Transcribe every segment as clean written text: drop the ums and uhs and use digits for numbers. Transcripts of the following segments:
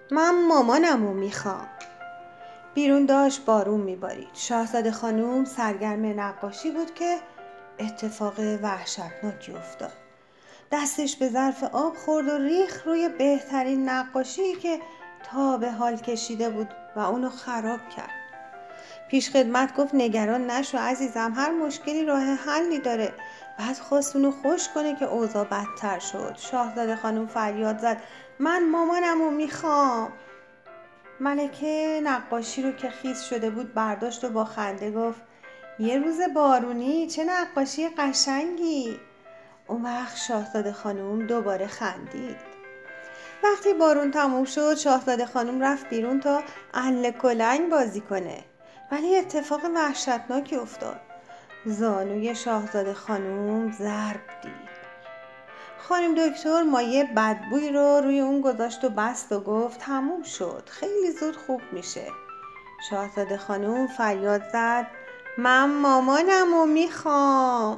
من مامانمو میخوام. بیرون داشت بارون میبارید. شاهزاده خانوم سرگرم نقاشی بود که اتفاق وحشتناکی افتاد. دستش به ظرف آب خورد و ریخت روی بهترین نقاشی که تا به حال کشیده بود و اونو خراب کرد. پیش خدمت گفت نگران نشو عزیزم، هر مشکلی راه حلی داره. بعد خواست اونو خوش کنه که اوضاع بدتر شد. شاهزاده خانم فریاد زد من مامانمو میخوام. ملکه نقاشی رو که خیس شده بود برداشت و با خنده گفت یه روز بارونی چه نقاشی قشنگی. اون وقت شاهزاده خانم دوباره خندید. وقتی بارون تموم شد شاهزاده خانم رفت بیرون تا اله کلنگ بازی کنه، ولی اتفاق وحشتناکی افتاد. زانوی شاهزاده خانم ضرب دید. خانم دکتر مایه بدبوی رو روی اون گذاشت و بست و گفت تموم شد، خیلی زود خوب میشه. شاهزاده خانم فریاد زد من مامانمو میخوام.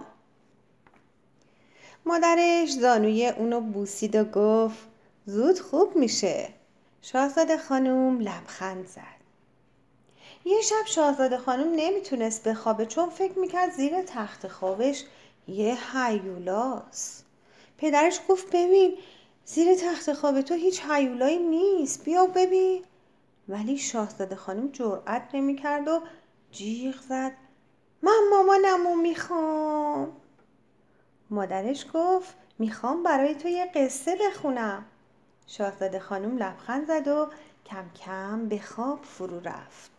مادرش زانوی اونو بوسید و گفت زود خوب میشه. شاهزاده خانم لبخند زد. یه شب شاهزاده خانم نمیتونست بخوابه چون فکر میکرد زیر تخت خوابش یه هیولاست. پدرش گفت ببین زیر تخت خواب تو هیچ هیولایی نیست، بیا ببین. ولی شاهزاده خانم جرئت نمیکرد و جیغ زد من مامانمو میخوام. مادرش گفت میخوام برای تو یه قصه بخونم. شاهزاده خانم لبخند زد و کم کم به خواب فرو رفت.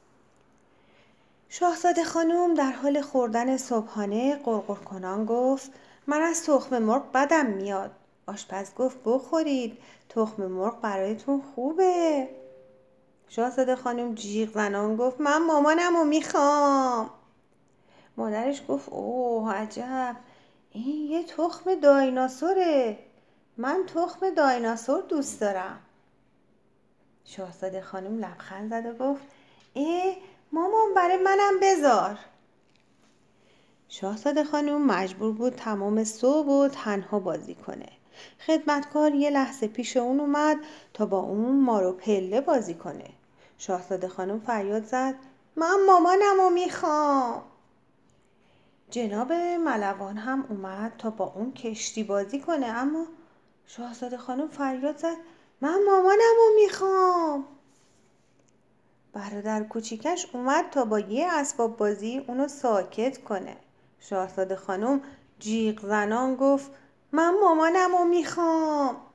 شاهزاده خانم در حال خوردن صبحانه قرقر کنان گفت من از تخم مرغ بدم میاد. آشپز گفت بخورید، تخم مرغ برایتون خوبه. شاهزاده خانم جیغ زنان گفت من مامانمو میخوام. مادرش گفت اوه عجب، این یه تخم دایناسوره، من تخم دایناسور دوست دارم. شاهزاده خانم لبخند زد و گفت مامان برای منم بذار. شاهزاده خانم مجبور بود تمام صبح و تنها بازی کنه. خدمتکار یه لحظه پیش اون اومد تا با اون مارو پله بازی کنه. شاهزاده خانم فریاد زد من مامانمو میخوام. جناب ملوان هم اومد تا با اون کشتی بازی کنه، اما شاهزاده خانم فریاد زد من مامانمو میخوام. برادر کوچیکش اومد تا با یه اسباب بازی اونو ساکت کنه. شاهزاده خانم جیغ زنان گفت من مامانمو میخوام.